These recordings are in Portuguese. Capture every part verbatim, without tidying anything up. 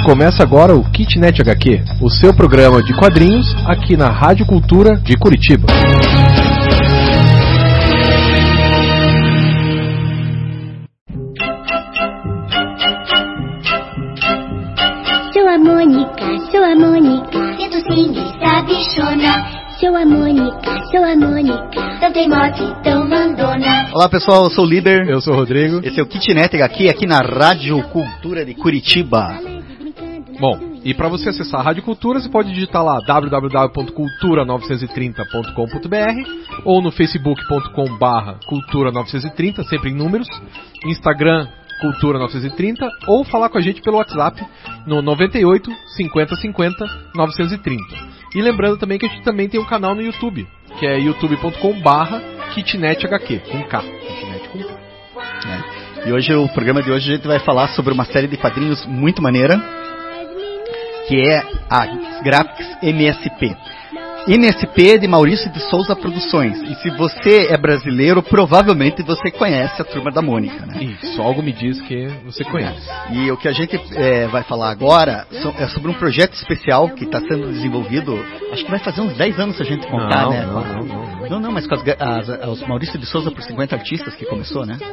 Começa agora o Kitnet H Q, o seu programa de quadrinhos aqui na Rádio Cultura de Curitiba. Sou a Mônica, sou a Mônica, tento sim e sabichona. Sou a Mônica, sou a Mônica, tão teimosa e tão mandona. Olá pessoal, eu sou o Líder. Eu sou o Rodrigo. Esse é o Kitnet H Q aqui na Rádio Cultura de Curitiba. Bom, e para você acessar a Rádio Cultura, você pode digitar lá w w w ponto cultura novecentos e trinta ponto com ponto b r ou no facebook ponto com barra cultura novecentos e trinta, sempre em números, Instagram Cultura novecentos e trinta, ou falar com a gente pelo WhatsApp no noventa e oito, cinquenta, cinquenta, novecentos e trinta. E lembrando também que a gente também tem um canal no YouTube, que é youtube ponto com barra kitnet h q, com K. Kitnet com K. É. E hoje, o programa de hoje, a gente vai falar sobre uma série de quadrinhos muito maneira, que é a Graphics M S P. M S P de Maurício de Souza Produções. E se você é brasileiro, provavelmente você conhece a Turma da Mônica, né? Isso, algo me diz que você conhece. E o que a gente é, vai falar agora é sobre um projeto especial que está sendo desenvolvido. Acho que vai fazer uns dez anos se a gente contar, não, né? Não, não, não. Não, não, mas com as, as, os Maurício de Souza por cinquenta artistas que começou, né?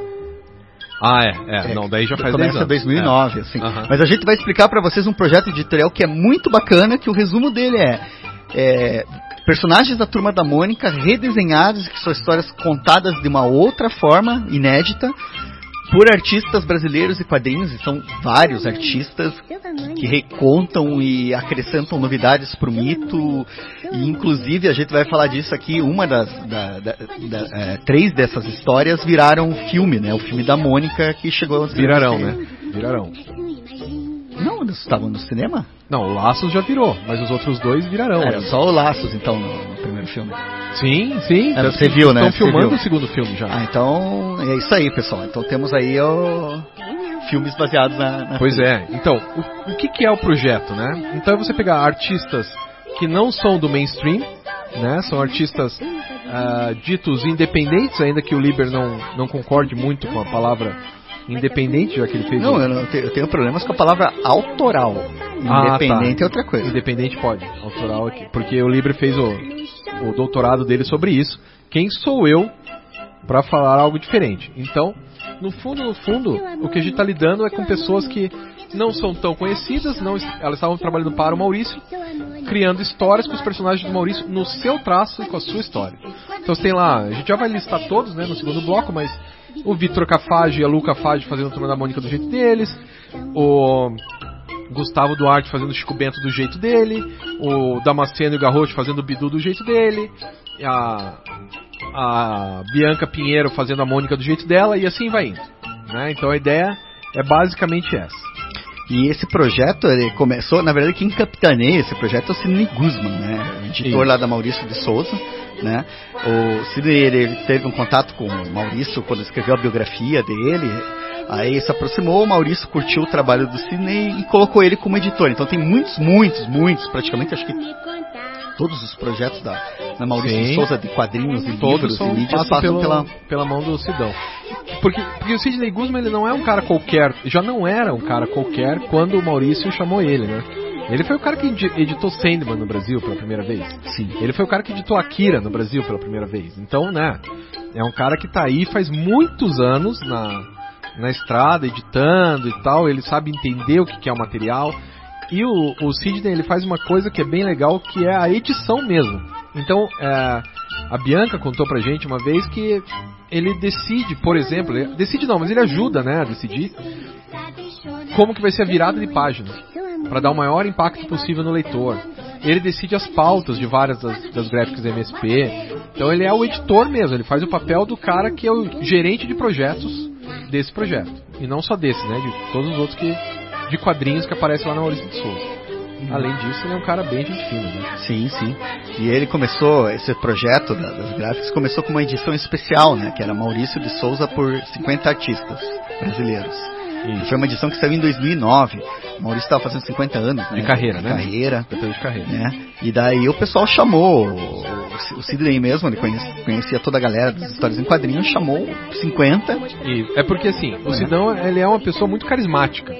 Ah, é, é, é, não, daí já faz dez anos. Começa dois mil e nove, é. assim. Uhum. Mas a gente vai explicar para vocês um projeto editorial que é muito bacana, que o resumo dele é, é personagens da Turma da Mônica redesenhados, que são histórias contadas de uma outra forma, inédita, por artistas brasileiros e quadrinhos, e são vários artistas que recontam e acrescentam novidades para o mito, e inclusive a gente vai falar disso aqui, uma das, da, da, da, é, três dessas histórias viraram filme, né, o filme da Mônica que chegou a ser... Virarão, né, virarão. Não, eles estavam no cinema? Não, o Laços já virou, mas os outros dois virarão. Era só o Laços, então, no, no primeiro filme. Sim, sim. Era, você viu, né? Estão filmando o segundo filme já. Ah, então é isso aí, pessoal. Então temos aí o... filmes baseados na... na pois filme. é. Então, o, o que, que é o projeto, né? Então é você pegar artistas que não são do mainstream, né? São artistas uh, ditos independentes, ainda que o Liber não, não concorde muito com a palavra independente, já que ele fez... Não, o... eu, não tenho, eu tenho problemas com a palavra autoral. Independente ah, tá. é outra coisa. Independente pode, autoral aqui. Porque o Libre fez o, o doutorado dele sobre isso. Quem sou eu para falar algo diferente? Então, no fundo, no fundo, o que a gente está lidando é com pessoas que não são tão conhecidas, não, elas estavam trabalhando para o Maurício, criando histórias com os personagens do Maurício no seu traço e com a sua história. Então você tem lá, a gente já vai listar todos, né, no segundo bloco, mas o Vitor Cafage e a Luca Cafage fazendo a Turma da Mônica do jeito deles, o Gustavo Duarte fazendo o Chico Bento do jeito dele, o Damasceno e o Garrote fazendo o Bidu do jeito dele, a, a Bianca Pinheiro fazendo a Mônica do jeito dela, e assim vai indo, né? Então a ideia é basicamente essa. E esse projeto, ele começou, na verdade quem capitaneia esse projeto é o Sidney Guzman, né? O editor Isso. lá da Maurício de Souza, né? O Sidney, ele teve um contato com o Maurício quando escreveu a biografia dele. Aí se aproximou, o Maurício curtiu o trabalho do Sidney e colocou ele como editor. Então tem muitos, muitos, muitos, praticamente acho que todos os projetos da, da Maurício Sim. de Souza, de quadrinhos e todos livros são, e mídias, passam passam pelo, pela... pela mão do Sidão. Porque, porque o Sidney Guzman, ele não é um cara qualquer, já não era um cara qualquer quando o Maurício chamou ele, né? Ele foi o cara que editou Sandman no Brasil pela primeira vez. Sim. Ele foi o cara que editou Akira no Brasil pela primeira vez. Então, né, é um cara que tá aí faz muitos anos na, na estrada, editando e tal. Ele sabe entender o que é o material. E o, o Sidney, ele faz uma coisa que é bem legal, que é a edição mesmo. Então, é, a Bianca contou pra gente uma vez que ele decide, por exemplo, ele decide não, mas ele ajuda, né, a decidir como que vai ser a virada de página, para dar o maior impacto possível no leitor. Ele decide as pautas de várias das, das gráficas da M S P. Então ele é o editor mesmo, ele faz o papel do cara que é o gerente de projetos desse projeto. E não só desse, né, de todos os outros que, de quadrinhos que aparecem lá na Maurício de Souza. Além disso, ele é um cara bem gente fina, né? Sim, sim. E ele começou, esse projeto da, das gráficas começou com uma edição especial, né? Que era Maurício de Souza por cinquenta artistas brasileiros. Foi uma edição que saiu em dois mil e nove. O Maurício estava fazendo cinquenta anos, né? De carreira, de né? Carreira. De carreira. Né? E daí o pessoal chamou, o Sidney mesmo, ele conhecia, conhecia toda a galera das histórias em quadrinhos, chamou cinquenta. E é porque assim, o Sidão, ele é uma pessoa muito carismática.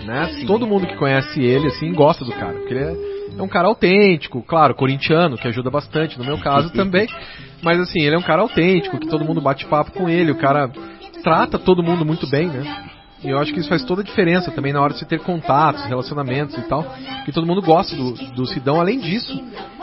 né? Todo mundo que conhece ele, assim, gosta do cara, porque ele é, é um cara autêntico, claro, corintiano, que ajuda bastante, no meu caso também, mas assim, ele é um cara autêntico, que todo mundo bate papo com ele, o cara trata todo mundo muito bem, né? E eu acho que isso faz toda a diferença também na hora de você ter contatos, relacionamentos e tal, que todo mundo gosta do, do Sidão. Além disso,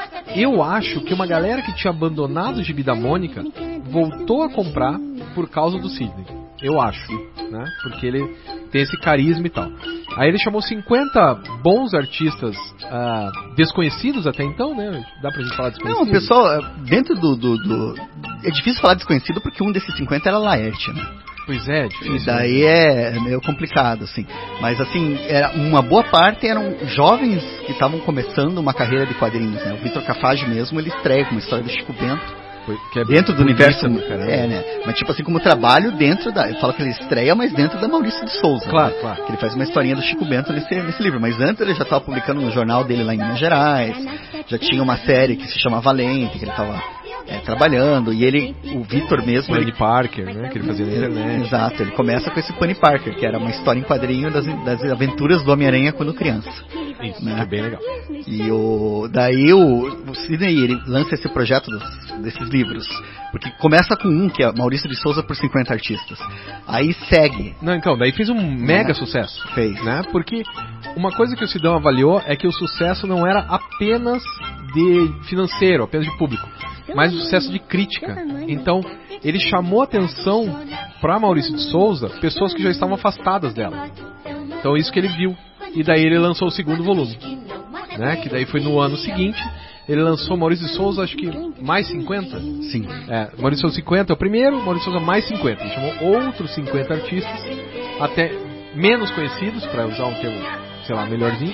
eu acho que uma galera que tinha abandonado o Gibi da Mônica voltou a comprar por causa do Sidney. Eu acho, né? Porque ele tem esse carisma e tal. Aí ele chamou cinquenta bons artistas uh, desconhecidos até então, né? Dá pra gente falar desconhecido? Não, pessoal, dentro do, do, do... É difícil falar desconhecido porque um desses cinquenta era Laerte, né? Pois é, difícil. E daí é meio complicado, assim. Mas, assim, era uma boa parte eram jovens que estavam começando uma carreira de quadrinhos, né? O Vitor Cafage mesmo, ele estreia com uma história do Chico Bento. Que é dentro do universo, caramba. é, né? Mas tipo assim, como trabalho dentro da... Eu falo que ele estreia, mas dentro da Maurício de Souza. Claro, né? claro. Que ele faz uma historinha do Chico Bento nesse, nesse livro. Mas antes ele já estava publicando no jornal dele lá em Minas Gerais. Já tinha uma série que se chama Valente, que ele estava é, trabalhando. E ele, o Vitor mesmo... Penny ele... Parker, né? Que ele fazia na internet. Exato, ele começa com esse Penny Parker, que era uma história em quadrinho das, das aventuras do Homem-Aranha quando criança. Isso, né? que é bem legal. E o, daí o, o Sidney, ele lança esse projeto dos, desses livros. Porque começa com um, que é Maurício de Souza por cinquenta artistas. Aí segue. Não, então, daí fez um mega é, sucesso. Fez. Né? Porque uma coisa que o Sidão avaliou é que o sucesso não era apenas de financeiro, apenas de público, mas o sucesso de crítica. Então, ele chamou atenção para Maurício de Souza pessoas que já estavam afastadas dela. Então, isso que ele viu. E daí ele lançou o segundo volume, né? Que daí foi no ano seguinte. Ele lançou Maurício de Souza, acho que mais cinquenta? Sim. É, Maurício de Souza cinquenta é o primeiro, Maurício de Souza mais cinquenta. Ele chamou outros cinquenta artistas, até menos conhecidos, para usar um termo, sei lá, melhorzinho.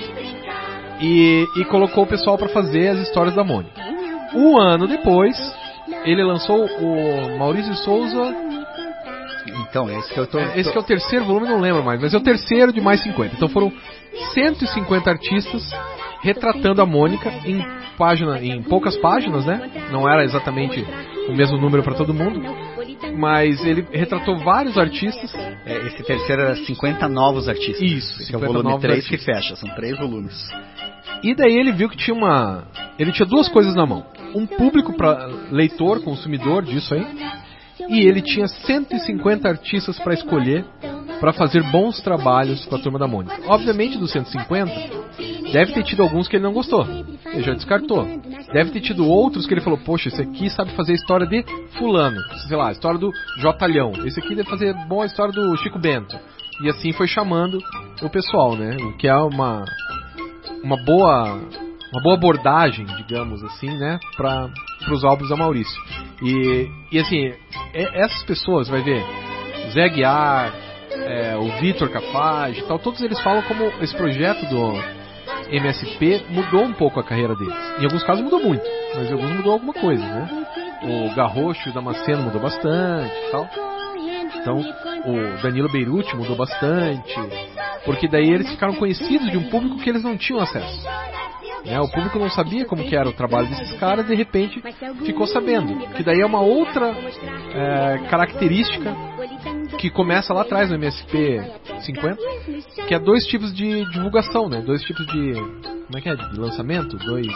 E, e colocou o pessoal para fazer as histórias da Mônica. Um ano depois, ele lançou o Maurício de Souza... Então, esse que eu tô... Esse que é o terceiro volume, não lembro mais, mas é o terceiro de mais cinquenta. Então foram cento e cinquenta artistas retratando a Mônica em página, em poucas páginas, né? Não era exatamente o mesmo número para todo mundo, mas ele retratou vários artistas. É, esse terceiro era cinquenta novos artistas. Isso, esse é o volume três que fecha, são três volumes. E daí ele viu que tinha uma... Ele tinha duas coisas na mão. Um público para leitor, consumidor disso aí, e ele tinha cento e cinquenta artistas para escolher para fazer bons trabalhos com a Turma da Mônica. Obviamente, dos cento e cinquenta, deve ter tido alguns que ele não gostou. Ele já descartou. Deve ter tido outros que ele falou, poxa, esse aqui sabe fazer a história de fulano. Sei lá, a história do Jotalhão. Esse aqui deve fazer boa história do Chico Bento. E assim foi chamando o pessoal, né? O que é uma, uma boa... uma boa abordagem, digamos assim, né, para os álbuns da Maurício. E, e assim, é, essas pessoas, vai ver, Zé Guiar, é, o Vitor Cafage, tal, todos eles falam como esse projeto do M S P mudou um pouco a carreira deles. Em alguns casos mudou muito, mas em alguns mudou alguma coisa, né? O Garrocho e o Damasceno mudou bastante, tal. Então, o Danilo Beirute mudou bastante, porque daí eles ficaram conhecidos de um público que eles não tinham acesso. Né? O público não sabia como que era o trabalho desses caras, de repente ficou sabendo. Que daí é uma outra é, característica que começa lá atrás no M S P cinquenta, que é dois tipos de divulgação, né? Dois tipos de... como é que é? De lançamento? Dois...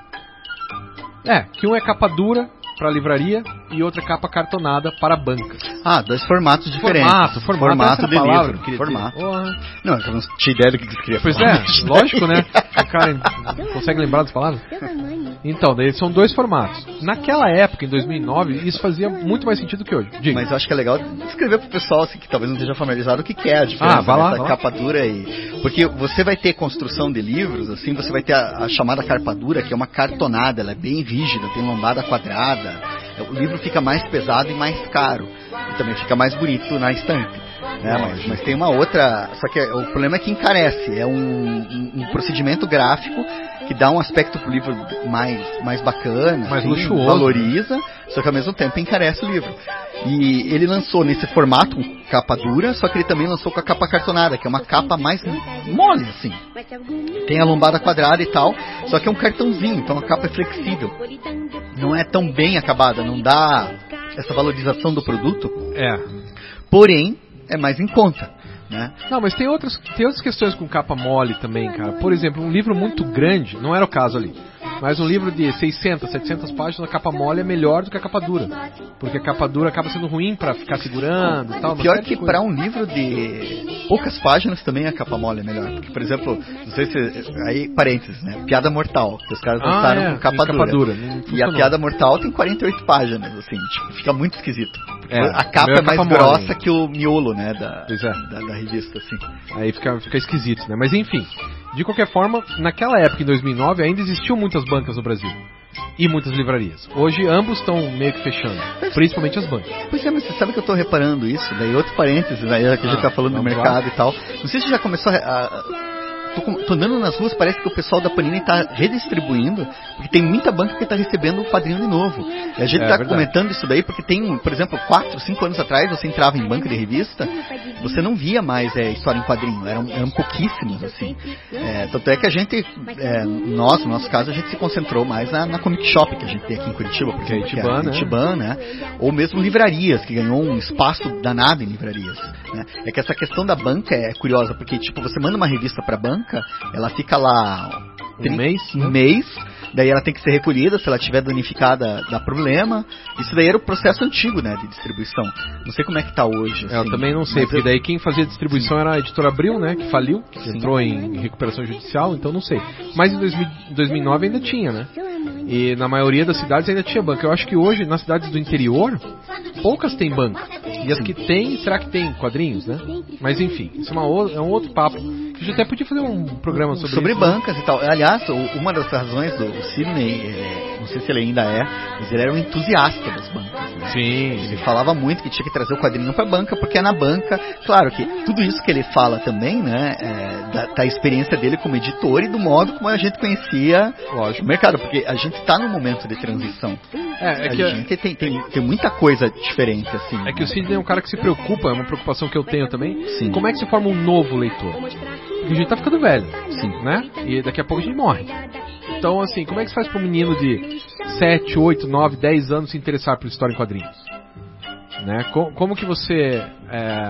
É, que um é capa dura para livraria e outra capa cartonada para bancas. Ah, dois formatos diferentes. Formato, formato, formato de palavra, livro. Formato. Oh. Não, eu não tinha ideia do que você queria pois falar. Pois é, lógico, né? O cara consegue lembrar das palavras? Então, daí são dois formatos. Naquela época, em dois mil e nove, isso fazia muito mais sentido que hoje. Diga. Mas eu acho que é legal descrever pro pessoal assim, que talvez não esteja familiarizado o que, que é a diferença ah, vai lá, dessa vai capa dura e... Porque você vai ter construção de livros, assim, você vai ter a, a chamada capa dura, que é uma cartonada, ela é bem rígida, tem lombada quadrada. O livro fica mais pesado e mais caro. E também fica mais bonito na estante. Né? Mas, mas tem uma outra... Só que o problema é que encarece. É um, um, um procedimento gráfico que dá um aspecto pro livro mais, mais bacana. Mais assim, luxuoso. Valoriza, só que ao mesmo tempo encarece o livro. E ele lançou nesse formato, com capa dura, só que ele também lançou com a capa cartonada, que é uma capa mais mole, assim. Tem a lombada quadrada e tal, só que é um cartãozinho, então a capa é flexível. Não é tão bem acabada, não dá essa valorização do produto. É. Porém, é mais em conta. né? Não, mas tem outras, tem outras questões com capa mole também, cara. Por exemplo, um livro muito grande, não era o caso ali, mas um livro de seiscentas, setecentas páginas, a capa mole é melhor do que a capa dura. Porque a capa dura acaba sendo ruim pra ficar segurando e tal. Pior que pra um livro de poucas páginas também a capa mole é melhor. Porque, por exemplo, não sei se... Aí, parênteses, né? Piada Mortal, que os caras lançaram ah, é, com capa, capa dura. dura. E a Piada Mortal tem quarenta e oito páginas, assim, tipo, fica muito esquisito. É, a capa é mais capa grossa mole. que o miolo, né, da, Pois é. da, da revista, assim. Aí fica, fica esquisito, né? Mas enfim, de qualquer forma, naquela época, em dois mil e nove, ainda existiam muitas bancas no Brasil. E muitas livrarias. Hoje, ambos estão meio que fechando. Principalmente as bancas. Pois é, mas você sabe que eu tô reparando isso, daí outro parênteses, né, já que a gente Ah, tá falando do vamos mercado lá. e tal. Não sei se já começou a... a Tô, com- tô andando nas ruas, parece que o pessoal da Panini tá redistribuindo, porque tem muita banca que tá recebendo o quadrinho de novo. E a gente É, tá verdade. comentando isso daí porque tem, por exemplo, quatro, cinco anos atrás, você entrava em banca de revista, você não via mais é, história em quadrinho, eram, eram pouquíssimas, assim. É, tanto é que a gente, é, nós, no nosso caso, a gente se concentrou mais na, na Comic Shop que a gente tem aqui em Curitiba, porque Que é que Itiban, é né? Itiban, né? Ou mesmo livrarias, que ganhou um espaço danado em livrarias. Né? É que essa questão da banca é curiosa, porque tipo, você manda uma revista pra banca, ela fica lá Um trin- mês, um né? mês, daí ela tem que ser recolhida, se ela estiver danificada dá problema. Isso daí era o processo antigo, né, de distribuição. Não sei como é que tá hoje. É, eu assim, também não sei, mas porque eu- daí quem fazia distribuição era a editora Abril, né? Que faliu, que Sim. entrou em recuperação judicial, então não sei. Mas em dois mil, dois mil e nove ainda tinha, né? E na maioria das cidades ainda tinha banca. Eu acho que hoje, nas cidades do interior, poucas têm banca. E as que tem, será que tem quadrinhos, né? Mas enfim, isso é, uma o- é um outro papo. A gente até podia fazer um programa sobre, sobre isso, né? bancas e tal. Aliás, o- uma das razões do o Sidney, é, não sei se ele ainda é, mas ele era um entusiasta das bancas. Né? Sim, Ele falava muito que tinha que trazer o quadrinho pra banca, porque é na banca, claro que tudo isso que ele fala também, né, é, da, da experiência dele como editor e do modo como a gente conhecia lógico. o mercado, porque a gente tá num momento de transição. É, é a que, gente tem, tem, tem muita coisa diferente, assim. é que o Sidney é um cara que se preocupa, é uma preocupação que eu tenho também. Sim. Como é que se forma um novo leitor? Porque a gente tá ficando velho, Sim. né? E daqui a pouco a gente morre. Então, assim, como é que se faz para um menino de sete, oito, nove, dez anos se interessar por história em quadrinhos? Né? Co- Como que você é,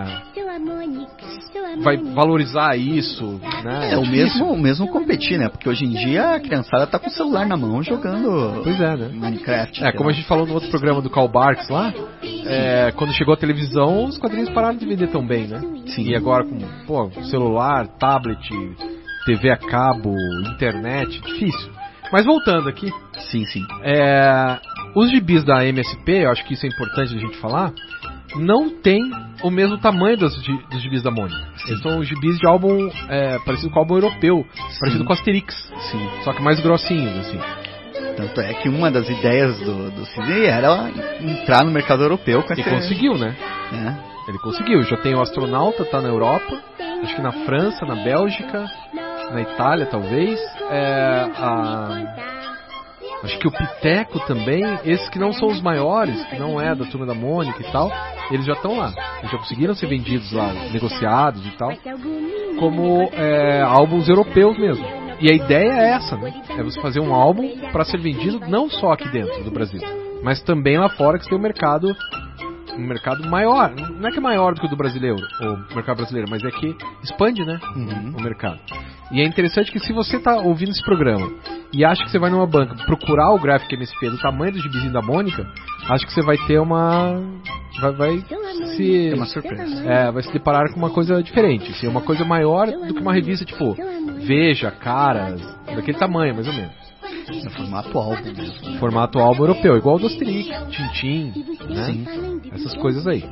vai valorizar isso? Né? É o difícil. mesmo, o mesmo competir, né? Porque hoje em dia a criançada tá com o celular na mão jogando Pois é, né? Minecraft. É, como a gente falou no outro programa do Karl Barks lá, é, quando chegou a televisão, os quadrinhos pararam de vender tão bem, né? Sim. E agora com pô, celular, tablet, T V a cabo, internet, difícil. Mas voltando aqui, Sim, sim. é, os gibis da M S P, eu acho que isso é importante a gente falar, não tem o mesmo tamanho dos, gi- dos gibis da Mônica. Eles são gibis de álbum é, parecido com o álbum europeu, parecido com Asterix, Sim. só que mais grossinhos, assim. Tanto é que uma das ideias do, do Sidney era entrar no mercado europeu com E esse... conseguiu, né? né? Ele conseguiu. Já tem o Astronauta, tá na Europa, acho que na França, na Bélgica, na Itália talvez. É, a- acho que o Piteco também, esses que não são os maiores, que não é da Turma da Mônica e tal, eles já estão lá. Eles já conseguiram ser vendidos lá, negociados e tal, como é, álbuns europeus mesmo. E a ideia é essa, né? É você fazer um álbum para ser vendido não só aqui dentro do Brasil, mas também lá fora, que você tem um mercado um mercado maior. Não é que é maior do que o do brasileiro, o mercado brasileiro, mas é que expande, né? Uhum. O mercado. E é interessante que se você está ouvindo esse programa e acha que você vai numa banca procurar o Graphic M S P do tamanho do gibizinho da Mônica, acho que você vai ter uma... Vai, vai se... É uma surpresa. É, vai se deparar com uma coisa diferente. Assim, uma coisa maior do que uma revista tipo Veja, Caras, daquele tamanho, mais ou menos. É formato álbum mesmo. Formato álbum europeu, igual o do Asterix, Tintin, né? Sim. Essas coisas aí.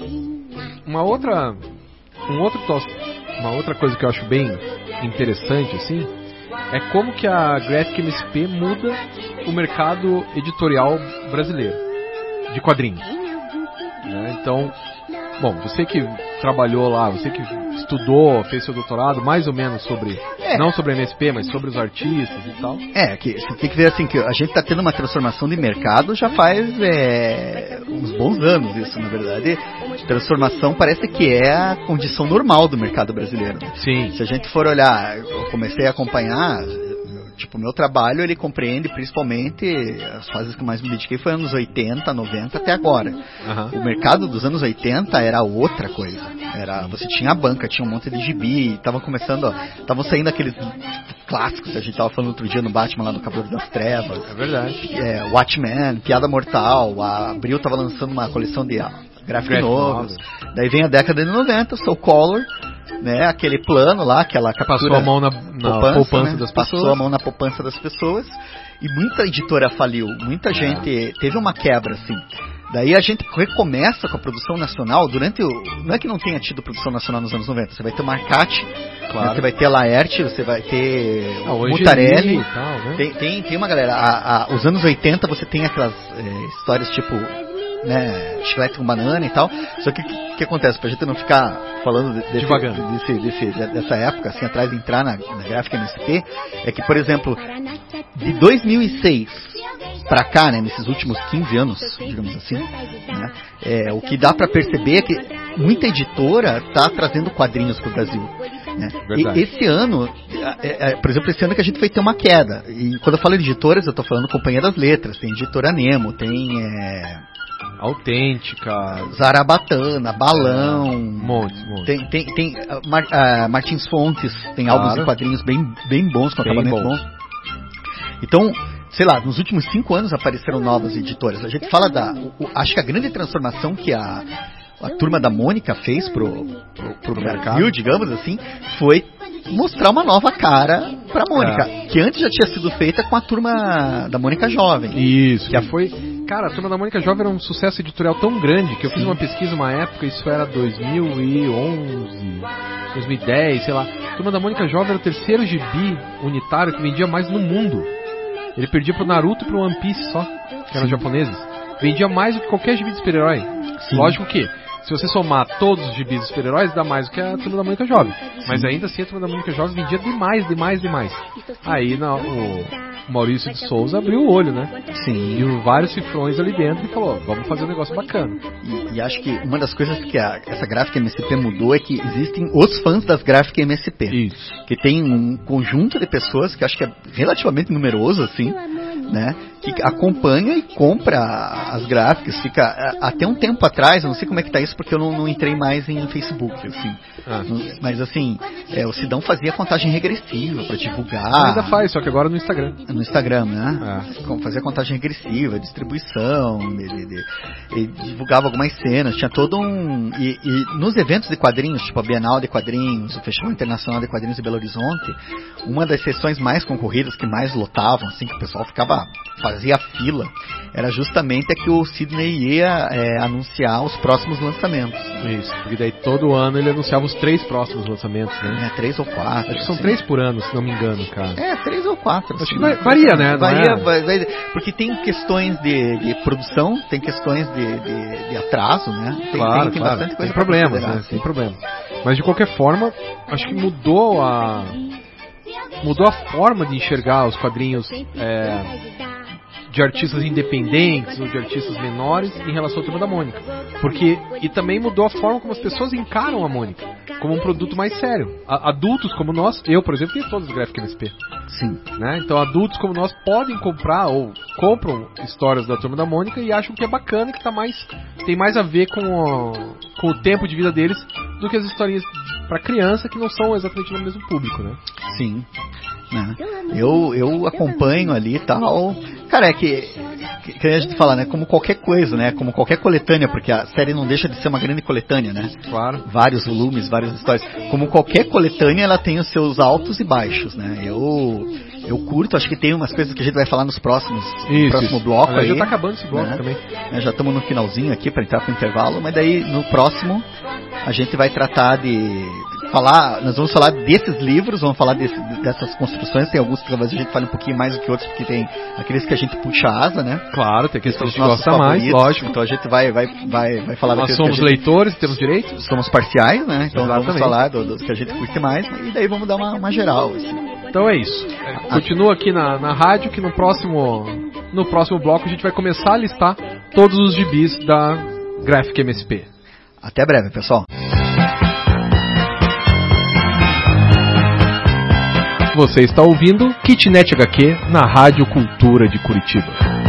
Uma outra, um outro tos, uma outra coisa que eu acho bem interessante, assim, é como que a Graphic M S P muda o mercado editorial brasileiro de quadrinhos. Né? Então, bom, você que trabalhou lá, você que estudou, fez seu doutorado, mais ou menos sobre, É. não sobre a M S P, mas sobre os artistas e tal. É, que você tem que ver assim, que a gente está tendo uma transformação de mercado já faz é, uns bons anos isso, na verdade. Transformação parece que é a condição normal do mercado brasileiro. Sim. Se a gente for olhar, eu comecei a acompanhar, Tipo, o meu trabalho, ele compreende principalmente, as fases que eu mais me dediquei foi anos oitenta, noventa até agora. Uhum. O mercado dos anos oitenta era outra coisa. Era, você tinha a banca, tinha um monte de gibi, tava começando, estavam saindo aqueles clássicos que a gente tava falando outro dia no Batman lá do Cavaleiro das Trevas. É verdade. É, Watchmen, Piada Mortal, a Abril tava lançando uma coleção de graphic novels. Daí vem a década de noventa, Soul Color, né, aquele plano lá, aquela captura, passou a mão na, na poupança, poupança né, das pessoas. Passou a mão na poupança das pessoas. E muita editora faliu, muita é. gente teve uma quebra, assim. Daí a gente recomeça com a produção nacional durante o... Não é que não tenha tido produção nacional nos anos noventa. Você vai ter o Marcati, claro. Né, você vai ter a Laerte, você vai ter ah, o Mutarelli. E tal, né? tem, tem, tem uma galera... A, a, os anos oitenta você tem aquelas é, histórias tipo... Né, chiclete com banana e tal. Só que o que, que acontece? Pra gente não ficar falando de, desse, desse, desse, dessa época, assim, atrás, entrar na, na gráfica M S P, é que, por exemplo, de dois mil e seis pra cá, né, nesses últimos quinze anos, digamos assim, né, é, o que dá pra perceber é que muita editora tá trazendo quadrinhos pro Brasil. Né? E esse ano, é, é, por exemplo, esse ano que a gente foi ter uma queda. E quando eu falo de editoras, eu tô falando Companhia das Letras, tem Editora Nemo, tem... É, Autêntica, Zarabatana, Balão, um monte, um monte. Tem, tem, tem uh, Mar, uh, Martins Fontes, tem claro. álbuns e quadrinhos bem, bem bons, com acabamento bom. bom. Então, sei lá, nos últimos cinco anos apareceram novas editoras. A gente fala da... O, acho que a grande transformação que a, a Turma da Mônica fez pro, pro, pro Brasil, digamos assim, foi mostrar uma nova cara pra Mônica, é. que antes já tinha sido feita com a Turma da Mônica Jovem. Isso, que já foi... Cara, a Turma da Mônica Jovem era um sucesso editorial tão grande que eu Sim. fiz uma pesquisa uma época, isso era dois mil e onze, dois mil e dez, sei lá. A Turma da Mônica Jovem era o terceiro gibi unitário que vendia mais no mundo. Ele perdia pro Naruto e pro One Piece só, que eram Sim. japoneses. Vendia mais do que qualquer gibi de super-herói. Lógico que, se você somar todos os gibis de super-heróis, dá mais do que a Turma da Mônica Jovem. Sim. Mas ainda assim a Turma da Mônica Jovem vendia demais, demais, demais. Aí na, o Maurício de Souza abriu o olho, né? Sim. Viu vários cifrões ali dentro e falou, vamos fazer um negócio bacana. E, e acho que uma das coisas que a, essa gráfica M S P mudou é que existem os fãs das gráficas M S P. Isso. Que tem um conjunto de pessoas que acho que é relativamente numeroso, assim, né? Que acompanha e compra as gráficas. Fica até um tempo atrás, eu não sei como é que tá isso porque eu não, não entrei mais em Facebook, assim. Ah. Mas assim, é, o Sidão fazia contagem regressiva para divulgar. Ah, ainda faz, só que agora no Instagram. No Instagram, né? Ah. Fazia contagem regressiva, distribuição, de, de, de, e divulgava algumas cenas. Tinha todo um... E, e nos eventos de quadrinhos, tipo a Bienal de Quadrinhos, o Festival Internacional de Quadrinhos de Belo Horizonte, uma das sessões mais concorridas, que mais lotavam, assim, que o pessoal ficava... fazia fila, era justamente a que o Sidney ia é, anunciar os próximos lançamentos. Isso, porque daí todo ano ele anunciava os três próximos lançamentos, né? É, três ou quatro. Acho que são assim. três por ano, se não me engano, cara. É, três ou quatro. Acho assim. que varia, né? Varia, é? vai, vai, porque tem questões de, de produção, tem questões de, de, de atraso, né? Tem, claro, tem, tem claro. bastante coisa tem problemas, né? Assim. Tem problemas. Mas de qualquer forma, acho que mudou a... mudou a forma de enxergar os quadrinhos... É, de artistas independentes ou de artistas menores em relação à Turma da Mônica. Porque, e também mudou a forma como as pessoas encaram a Mônica, como um produto mais sério. A, adultos como nós, eu, por exemplo, tenho todos os Graphic M S P. Sim. Né? Então adultos como nós podem comprar ou compram histórias da Turma da Mônica e acham que é bacana e que tá mais, tem mais a ver com o, com o tempo de vida deles do que as historinhas para criança que não são exatamente no mesmo público, né? Sim. Né? Eu, eu acompanho ali e tal. Cara, é que, que, que a gente fala, né? Como qualquer coisa, né? Como qualquer coletânea, porque a série não deixa de ser uma grande coletânea, né? Claro. Vários volumes, várias histórias. Como qualquer coletânea, ela tem os seus altos e baixos, né? Eu, eu curto, acho que tem umas coisas que a gente vai falar nos próximos isso, no próximo isso. bloco. Aliás, aí, já tá acabando esse bloco, né? Também. É, já estamos no finalzinho aqui para entrar pro intervalo, mas daí no próximo a gente vai tratar de falar, nós vamos falar desses livros, vamos falar desse, dessas construções, tem alguns que talvez a gente fale um pouquinho mais do que outros, porque tem aqueles que a gente puxa a asa, né? Claro, tem aqueles que a gente gosta mais, lógico. Então a gente vai, vai, vai, vai falar Nós daqueles somos que a gente, leitores, temos direito? somos parciais, né? Então Exatamente. vamos falar dos do que a gente curte mais, e daí vamos dar uma, uma geral, assim. Então é isso. É, continua aqui na, na rádio que no próximo, no próximo bloco a gente vai começar a listar todos os gibis da Graphic M S P. Até breve, pessoal. Você está ouvindo Kitnet H Q na Rádio Cultura de Curitiba.